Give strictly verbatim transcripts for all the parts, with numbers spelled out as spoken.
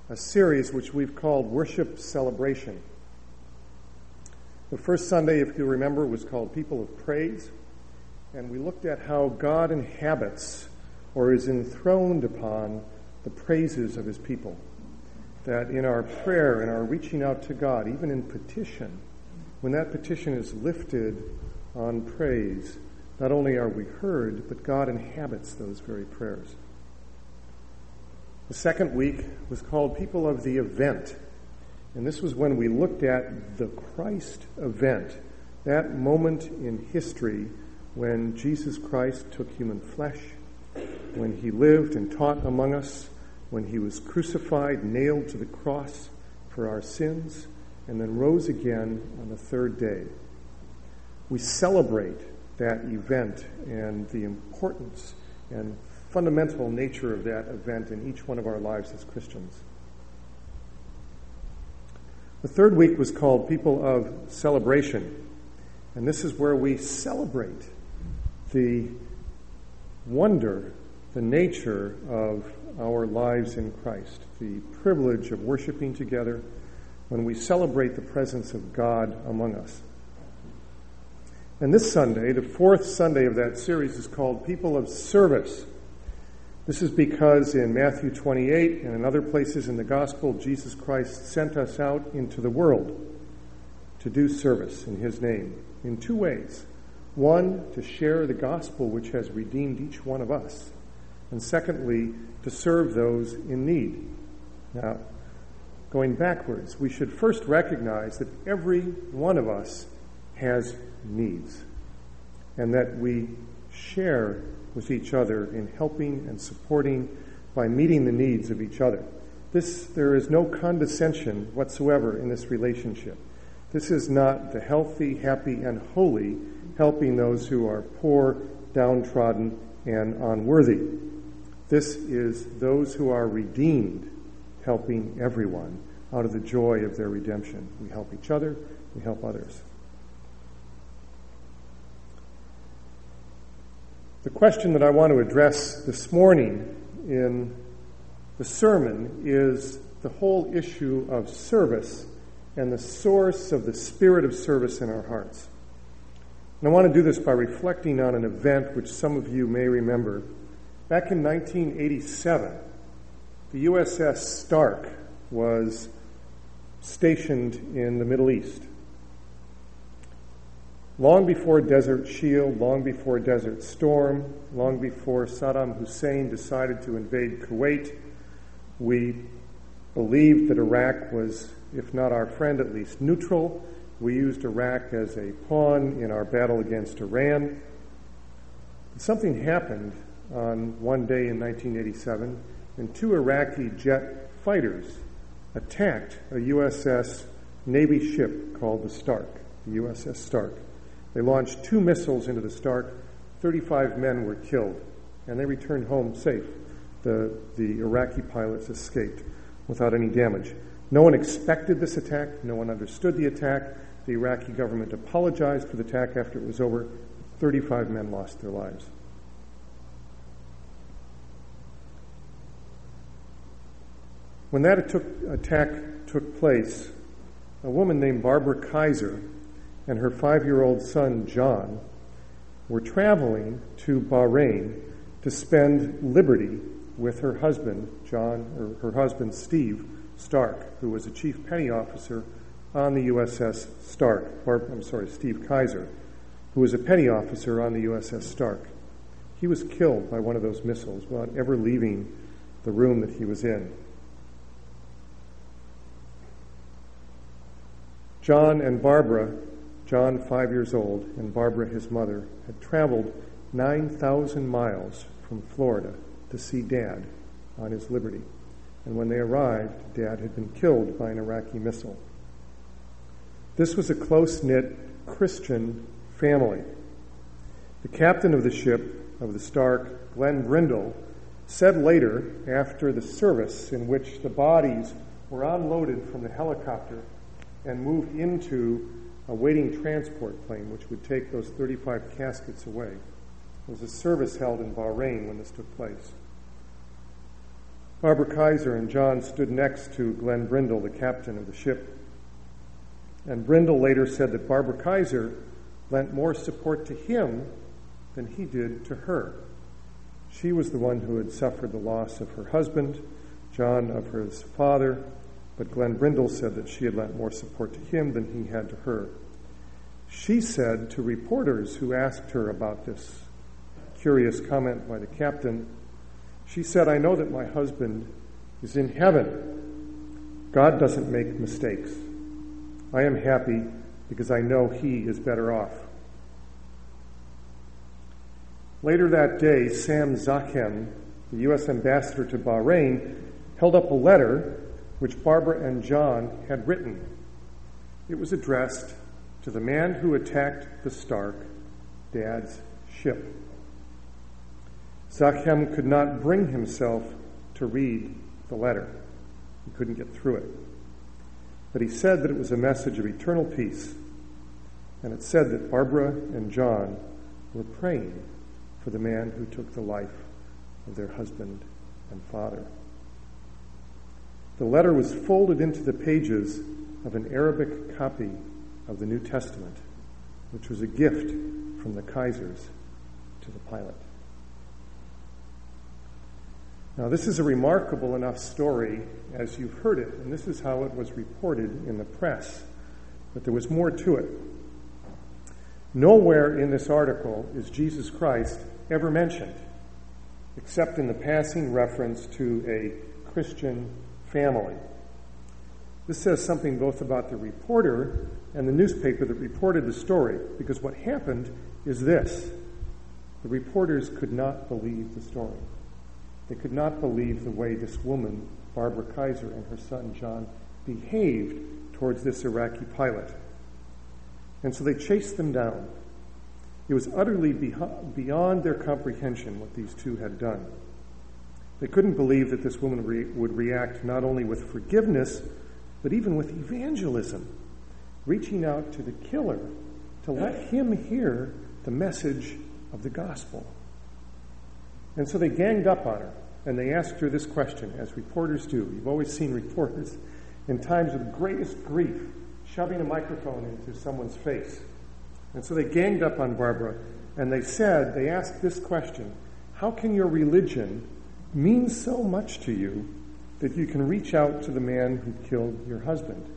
a series which we've called Worship Celebration. The first Sunday, if you remember, was called People of Praise, and we looked at how God inhabits or is enthroned upon the praises of his people. That in our prayer, in our reaching out to God, even in petition, when that petition is lifted on praise, not only are we heard, but God inhabits those very prayers. The second week was called People of the Event. And this was when we looked at the Christ event, that moment in history when Jesus Christ took human flesh, when he lived and taught among us, when he was crucified, nailed to the cross for our sins, and then rose again on the third day. We celebrate that event and the importance and fundamental nature of that event in each one of our lives as Christians. The third week was called People of Celebration, and this is where we celebrate the wonder, the nature of our lives in Christ, the privilege of worshiping together when we celebrate the presence of God among us. And this Sunday, the fourth Sunday of that series, is called People of Service. This is because in Matthew twenty-eight and in other places in the Gospel, Jesus Christ sent us out into the world to do service in his name in two ways. One, to share the gospel which has redeemed each one of us. And secondly, to serve those in need. Now, going backwards, we should first recognize that every one of us has needs, and that we share with each other in helping and supporting by meeting the needs of each other. This, there is no condescension whatsoever in this relationship. This is not the healthy, happy, and holy helping those who are poor, downtrodden, and unworthy. This is those who are redeemed helping everyone out of the joy of their redemption. We help each other, we help others. The question that I want to address this morning in the sermon is the whole issue of service and the source of the spirit of service in our hearts. And I want to do this by reflecting on an event which some of you may remember. Back in nineteen eighty-seven, the U S S Stark was stationed in the Middle East. Long before Desert Shield, long before Desert Storm, long before Saddam Hussein decided to invade Kuwait, we believed that Iraq was, if not our friend, at least neutral. We used Iraq as a pawn in our battle against Iran. Something happened on one day in nineteen eighty-seven, and two Iraqi jet fighters attacked a U S S Navy ship called the Stark, the U S S Stark. They launched two missiles into the Stark. thirty-five men were killed, and they returned home safe. The, the Iraqi pilots escaped without any damage. No one expected this attack. No one understood the attack. The Iraqi government apologized for the attack after it was over. thirty-five men lost their lives. When that took, attack took place, a woman named Barbara Kaiser and her five-year-old son, John, were traveling to Bahrain to spend liberty with her husband, John, or her husband, Steve Stark, who was a chief petty officer on the U S S Stark. Or, I'm sorry, Steve Kaiser, who was a petty officer on the U S S Stark. He was killed by one of those missiles without ever leaving the room that he was in. John and Barbara, John, five years old, and Barbara, his mother, had traveled nine thousand miles from Florida to see Dad on his liberty. And when they arrived, Dad had been killed by an Iraqi missile. This was a close-knit Christian family. The captain of the ship, of the Stark, Glenn Brindle, said later, after the service in which the bodies were unloaded from the helicopter and moved into a waiting transport plane which would take those thirty-five caskets away. There was a service held in Bahrain when this took place. Barbara Kaiser and John stood next to Glenn Brindle, the captain of the ship. And Brindle later said that Barbara Kaiser lent more support to him than he did to her. She was the one who had suffered the loss of her husband, John of his father, but Glenn Brindle said that she had lent more support to him than he had to her. She said to reporters who asked her about this curious comment by the captain, she said, "I know that my husband is in heaven. God doesn't make mistakes. I am happy because I know he is better off." Later that day, Sam Zakhem, the U S ambassador to Bahrain, held up a letter which Barbara and John had written. It was addressed to the man who attacked the Stark, Dad's ship. Zakhem could not bring himself to read the letter. He couldn't get through it. But he said that it was a message of eternal peace, and it said that Barbara and John were praying for the man who took the life of their husband and father. The letter was folded into the pages of an Arabic copy of the New Testament, which was a gift from the Kaisers to the pilot. Now, this is a remarkable enough story as you've heard it, and this is how it was reported in the press. But there was more to it. Nowhere in this article is Jesus Christ ever mentioned, except in the passing reference to a Christian family. This says something both about the reporter and the newspaper that reported the story, because what happened is this. The reporters could not believe the story. They could not believe the way this woman, Barbara Kaiser, and her son John behaved towards this Iraqi pilot. And so they chased them down. It was utterly beyond their comprehension what these two had done. They couldn't believe that this woman re- would react not only with forgiveness, but even with evangelism, reaching out to the killer to let him hear the message of the gospel. And so they ganged up on her, and they asked her this question, as reporters do. You've always seen reporters in times of greatest grief shoving a microphone into someone's face. And so they ganged up on Barbara, and they said, they asked this question, how can your religion mean so much to you that you can reach out to the man who killed your husband?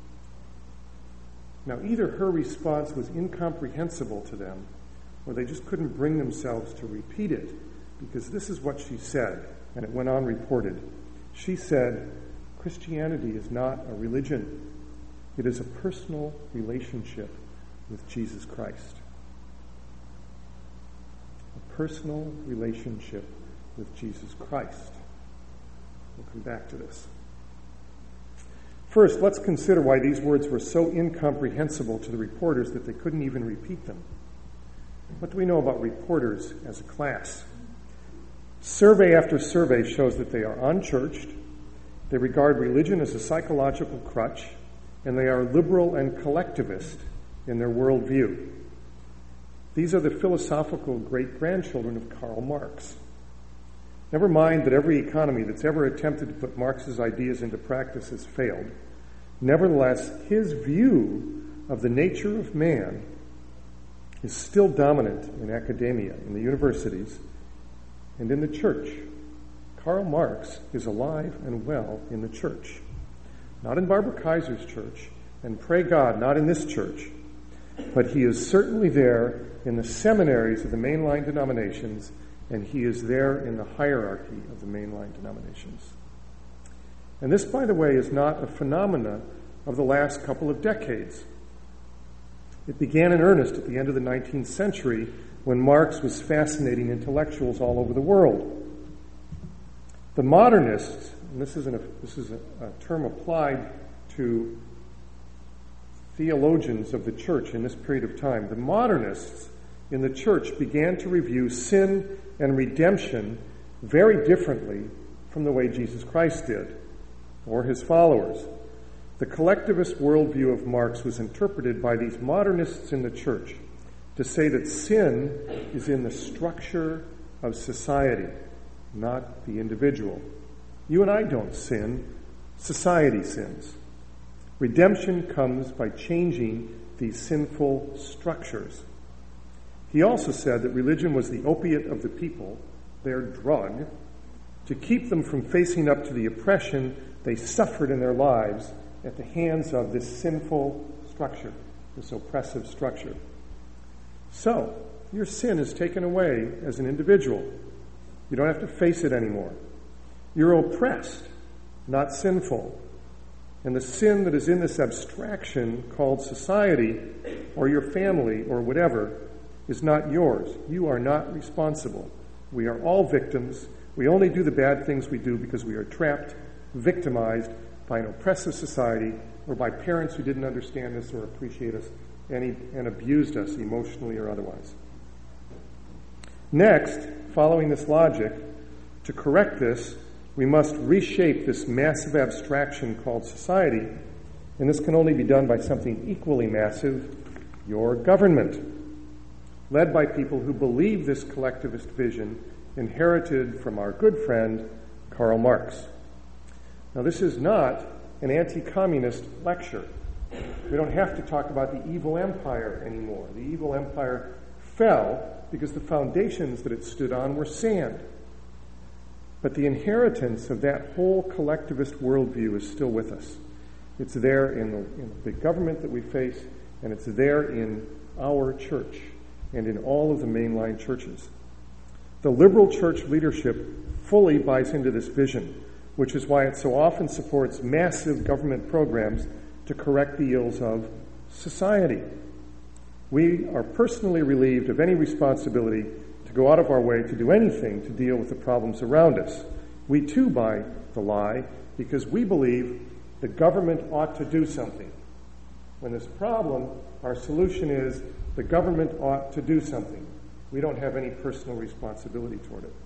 Now, either her response was incomprehensible to them, or they just couldn't bring themselves to repeat it, because this is what she said, and it went on reported. She said, Christianity is not a religion. It is a personal relationship with Jesus Christ. A personal relationship with Jesus Christ. We'll come back to this. First, let's consider why these words were so incomprehensible to the reporters that they couldn't even repeat them. What do we know about reporters as a class? Survey after survey shows that they are unchurched, they regard religion as a psychological crutch, and they are liberal and collectivist in their worldview. These are the philosophical great-grandchildren of Karl Marx. Never mind that every economy that's ever attempted to put Marx's ideas into practice has failed. Nevertheless, his view of the nature of man is still dominant in academia, in the universities, and in the church. Karl Marx is alive and well in the church. Not in Barbara Kaiser's church, and pray God, not in this church, but he is certainly there in the seminaries of the mainline denominations, and he is there in the hierarchy of the mainline denominations. And this, by the way, is not a phenomena of the last couple of decades. It began in earnest at the end of the nineteenth century when Marx was fascinating intellectuals all over the world. The modernists, and this is, an, this is a, a term applied to theologians of the church in this period of time, the modernists in the church began to review sin and redemption very differently from the way Jesus Christ did, or his followers. The collectivist worldview of Marx was interpreted by these modernists in the church to say that sin is in the structure of society, not the individual. You and I don't sin. Society sins. Redemption comes by changing these sinful structures. He also said that religion was the opiate of the people, their drug, to keep them from facing up to the oppression they suffered in their lives at the hands of this sinful structure, this oppressive structure. So, your sin is taken away as an individual. You don't have to face it anymore. You're oppressed, not sinful. And the sin that is in this abstraction called society or your family or whatever is not yours. You are not responsible. We are all victims. We only do the bad things we do because we are trapped, victimized by an oppressive society or by parents who didn't understand us or appreciate us and, and abused us emotionally or otherwise. Next, following this logic, to correct this, we must reshape this massive abstraction called society, and this can only be done by something equally massive, your government, led by people who believe this collectivist vision inherited from our good friend, Karl Marx. Now, this is not an anti-communist lecture. We don't have to talk about the evil empire anymore. The evil empire fell because the foundations that it stood on were sand. But the inheritance of that whole collectivist worldview is still with us. It's there in the, in the big government that we face, and it's there in our church and in all of the mainline churches. The liberal church leadership fully buys into this vision, which is why it so often supports massive government programs to correct the ills of society. We are personally relieved of any responsibility to go out of our way to do anything to deal with the problems around us. We too buy the lie because we believe the government ought to do something. When there's a problem, our solution is the government ought to do something. We don't have any personal responsibility toward it.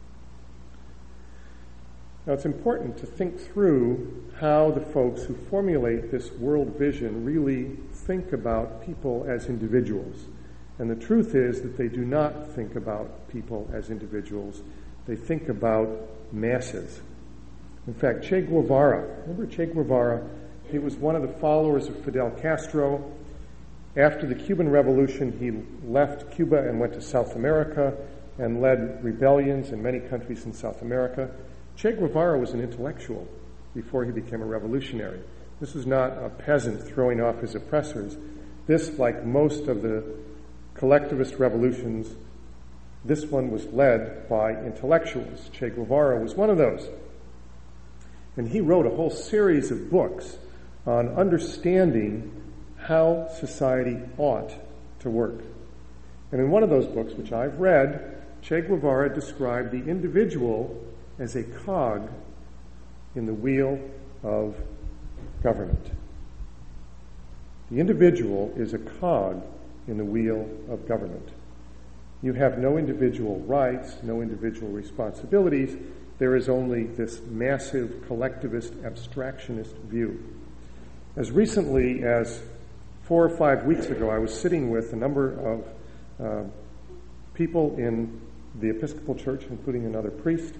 Now, it's important to think through how the folks who formulate this world vision really think about people as individuals. And the truth is that they do not think about people as individuals. They think about masses. In fact, Che Guevara, remember Che Guevara? He was one of the followers of Fidel Castro. After the Cuban Revolution, he left Cuba and went to South America and led rebellions in many countries in South America. Che Guevara was an intellectual before he became a revolutionary. This was not a peasant throwing off his oppressors. This, like most of the collectivist revolutions, this one was led by intellectuals. Che Guevara was one of those. And he wrote a whole series of books on understanding how society ought to work. And in one of those books, which I've read, Che Guevara described the individual as a cog in the wheel of government. The individual is a cog in the wheel of government. You have no individual rights, no individual responsibilities. There is only this massive collectivist abstractionist view. As recently as four or five weeks ago, I was sitting with a number of uh, people in the Episcopal Church, including another priest,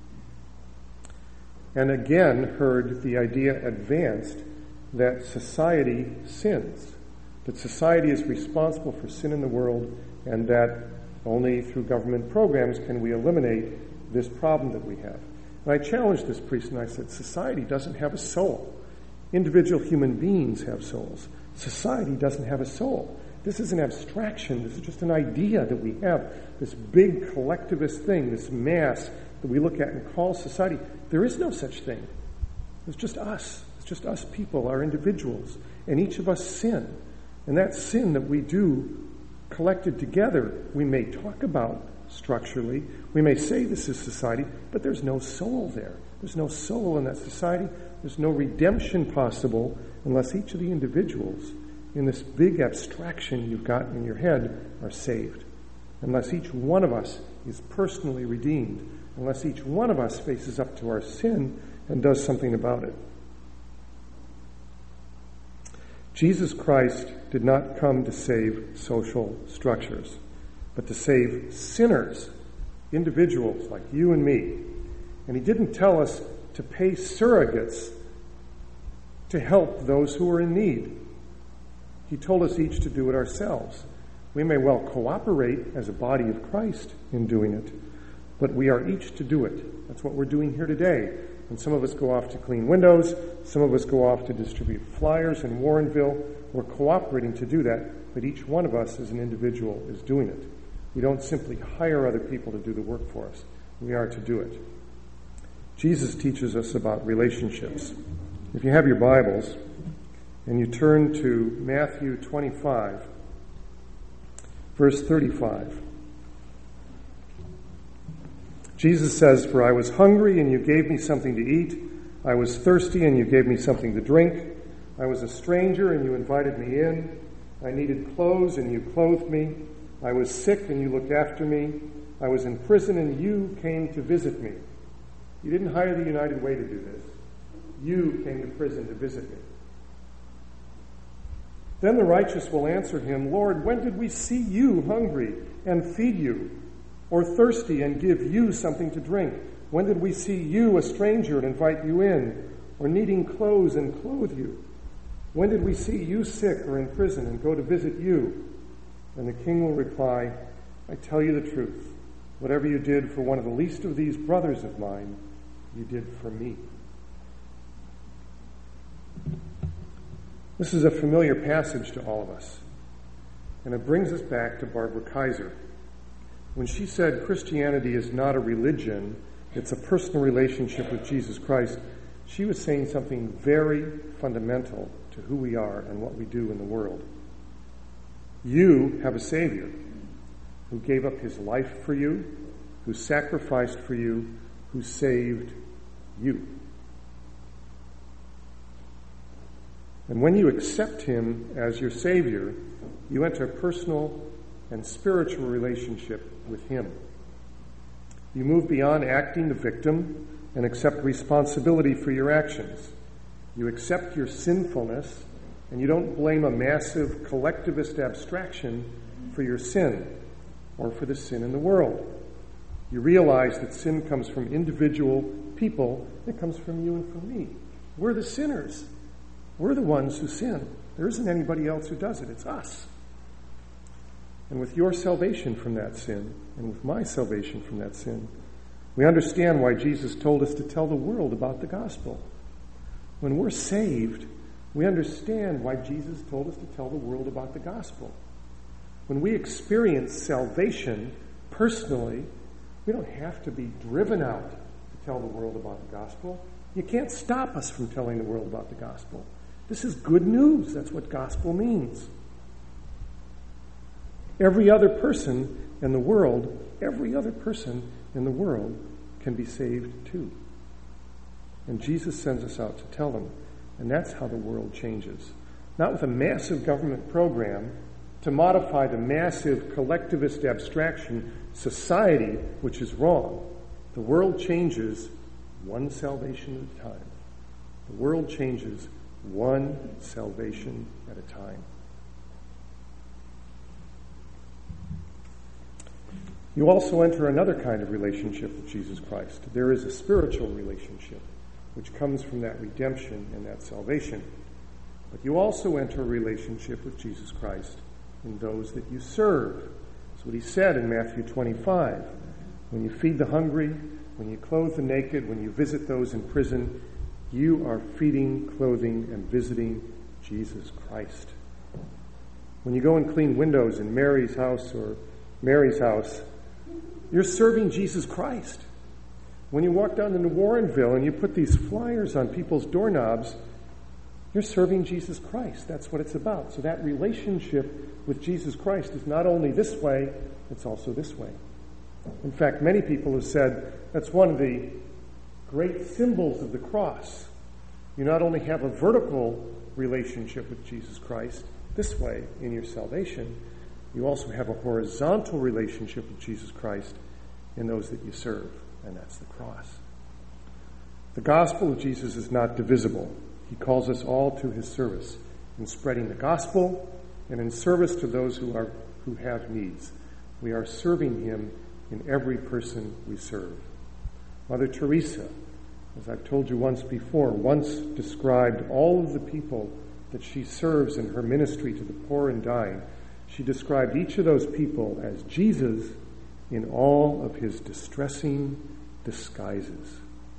and again heard the idea advanced that society sins, that society is responsible for sin in the world, and that only through government programs can we eliminate this problem that we have. And I challenged this priest and I said, society doesn't have a soul. Individual human beings have souls. Society doesn't have a soul. This is an abstraction. This is just an idea that we have, this big collectivist thing, this mass that we look at and call society. There is no such thing. It's just us. It's just us people, our individuals. And each of us sin. And that sin that we do collected together, we may talk about structurally. We may say this is society, but there's no soul there. There's no soul in that society. There's no redemption possible unless each of the individuals in this big abstraction you've got in your head are saved. Unless each one of us is personally redeemed. Unless each one of us faces up to our sin and does something about it. Jesus Christ did not come to save social structures, but to save sinners, individuals like you and me. And he didn't tell us to pay surrogates to help those who are in need. He told us each to do it ourselves. We may well cooperate as a body of Christ in doing it, but we are each to do it. That's what we're doing here today. And some of us go off to clean windows, some of us go off to distribute flyers in Warrenville. We're cooperating to do that, but each one of us as an individual is doing it. We don't simply hire other people to do the work for us. We are to do it. Jesus teaches us about relationships. If you have your Bibles and you turn to Matthew twenty-five, verse thirty-five, Jesus says, "For I was hungry and you gave me something to eat. I was thirsty and you gave me something to drink. I was a stranger and you invited me in. I needed clothes and you clothed me. I was sick and you looked after me. I was in prison and you came to visit me." You didn't hire the United Way to do this. You came to prison to visit me. Then the righteous will answer him, "Lord, when did we see you hungry and feed you, or thirsty and give you something to drink? When did we see you a stranger and invite you in, or needing clothes and clothe you? When did we see you sick or in prison and go to visit you?" And the king will reply, "I tell you the truth. Whatever you did for one of the least of these brothers of mine, you did for me." This is a familiar passage to all of us, and it brings us back to Barbara Kaiser. When she said Christianity is not a religion, it's a personal relationship with Jesus Christ, she was saying something very fundamental to who we are and what we do in the world. You have a Savior who gave up his life for you, who sacrificed for you, who saved you. And when you accept him as your Savior, you enter a personal and spiritual relationship with him. You move beyond acting the victim and accept responsibility for your actions. You accept your sinfulness, and you don't blame a massive collectivist abstraction for your sin or for the sin in the world. You realize that sin comes from individual people. It comes from you and from me. We're the sinners. We're the ones who sin. There isn't anybody else who does it. It's us. And with your salvation from that sin, and with my salvation from that sin, we understand why Jesus told us to tell the world about the gospel. When we're saved, we understand why Jesus told us to tell the world about the gospel. When we experience salvation personally, we don't have to be driven out to tell the world about the gospel. You can't stop us from telling the world about the gospel. This is good news. That's what gospel means. Every other person in the world, every other person in the world can be saved too. And Jesus sends us out to tell them. And that's how the world changes. Not with a massive government program to modify the massive collectivist abstraction society, which is wrong. The world changes one salvation at a time. The world changes one salvation at a time. You also enter another kind of relationship with Jesus Christ. There is a spiritual relationship which comes from that redemption and that salvation. But you also enter a relationship with Jesus Christ in those that you serve. That's what he said in Matthew twenty-five. When you feed the hungry, when you clothe the naked, when you visit those in prison, you are feeding, clothing, and visiting Jesus Christ. When you go and clean windows in Mary's house or Mary's house, you're serving Jesus Christ. When you walk down into Warrenville and you put these flyers on people's doorknobs, you're serving Jesus Christ. That's what it's about. So that relationship with Jesus Christ is not only this way, it's also this way. In fact, many people have said that's one of the great symbols of the cross. You not only have a vertical relationship with Jesus Christ this way in your salvation, you also have a horizontal relationship with Jesus Christ in those that you serve, and that's the cross. The gospel of Jesus is not divisible. He calls us all to his service in spreading the gospel and in service to those who are who have needs. We are serving him in every person we serve. Mother Teresa as I've told you once before, once described all of the people that she serves in her ministry to the poor and dying. She described each of those people as Jesus in all of his distressing disguises.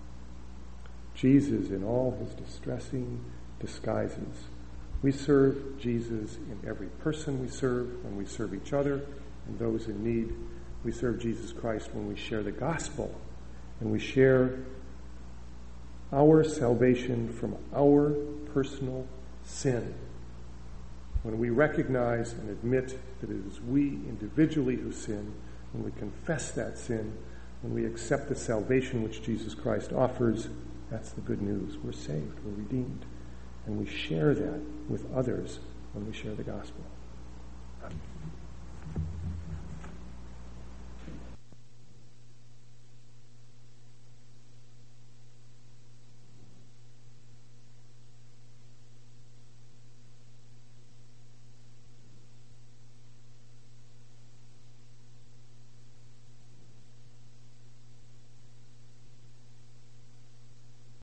Jesus in all his distressing disguises. We serve Jesus in every person we serve, when we serve each other and those in need. We serve Jesus Christ when we share the gospel and we share our salvation from our personal sin. When we recognize and admit that it is we individually who sin, when we confess that sin, when we accept the salvation which Jesus Christ offers, that's the good news. We're saved, we're redeemed. And we share that with others when we share the gospel.